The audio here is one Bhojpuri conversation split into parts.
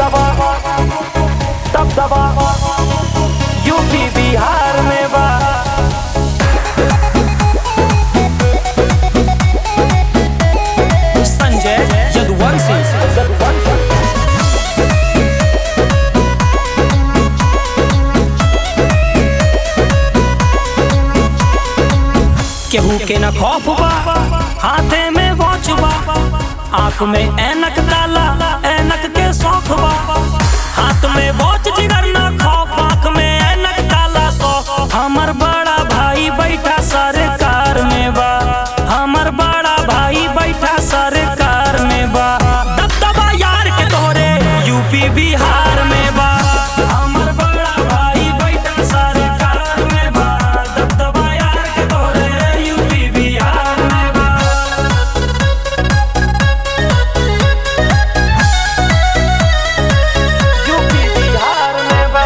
दबदबा यूपी बिहार में बा। संजय यदुवंशी केहू के न खौफ बा, हाथे में वॉच बा, आँख में ऐनक काला, ऐनक के शौक बा। हाथ में वॉच जिगर न खौफ, आँख में ऐनक काला शौक। हमर बड़ा भाई बैठा सरकार में बा, हमर बड़ा भाई बैठा सरकार में बा। दबदबा यार के तोरे यूपी बिहार में बा। हमर बड़ा भाई बैठा सरकार में बा, दबदबा यार के तोरे यूपी बिहार में बा। यूपी बिहार में बा।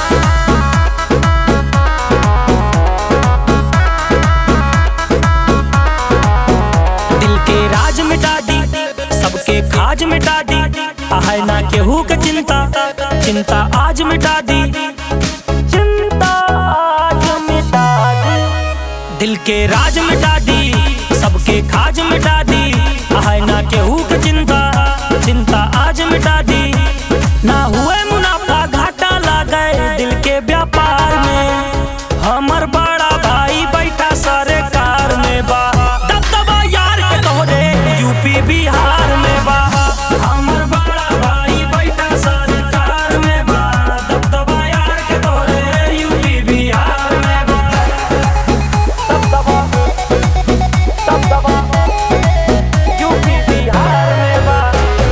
दिल के राज मिटा दी, सबके खाज मिटा दी, है ना केहू के चिंता, चिंता आज मिटा दी, चिंता आज मिटा दी। दिल के राज मिटा दी, सबके खाज मिटा दी, है ना केहू के चिंता, चिंता आज मिटा दी। ना हुए मुनाफा घाटा लागे दिल के व्यापार में, हमर बड़ा भाई बैठा सरकार में बा। दबदबा यार के तोरे यूपी बिहार में बा। हमर बड़ा भाई बैठा सरकार में बा, दबदबा यार के तोरे यूपी बिहार में बा। दबदबा यूपी बिहार में बा।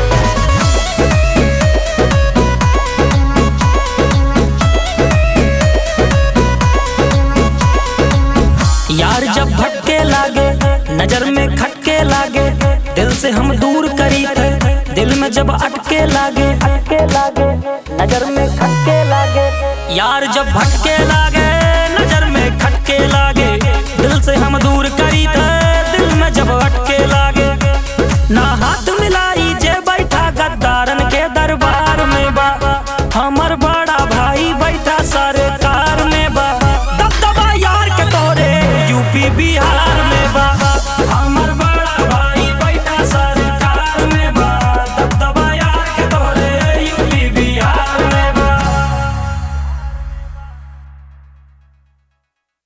यार जब भटके लागे, नजर में खटके लागे, दिल से हम दूर करी थे, दिल में जब अटके लागे, नजर में खटके लागे। यार जब भटके लागे, नजर में खटके लागे, दिल से हम दूर करी थे, दिल में जब अटके लागे। ना हाथ मिलाई जे बैठा गद्दारन के दरबार में बा, हमर बड़ा भाई बैठा सरकार में बा। दबदबा यार के तोरे यूपी बिहार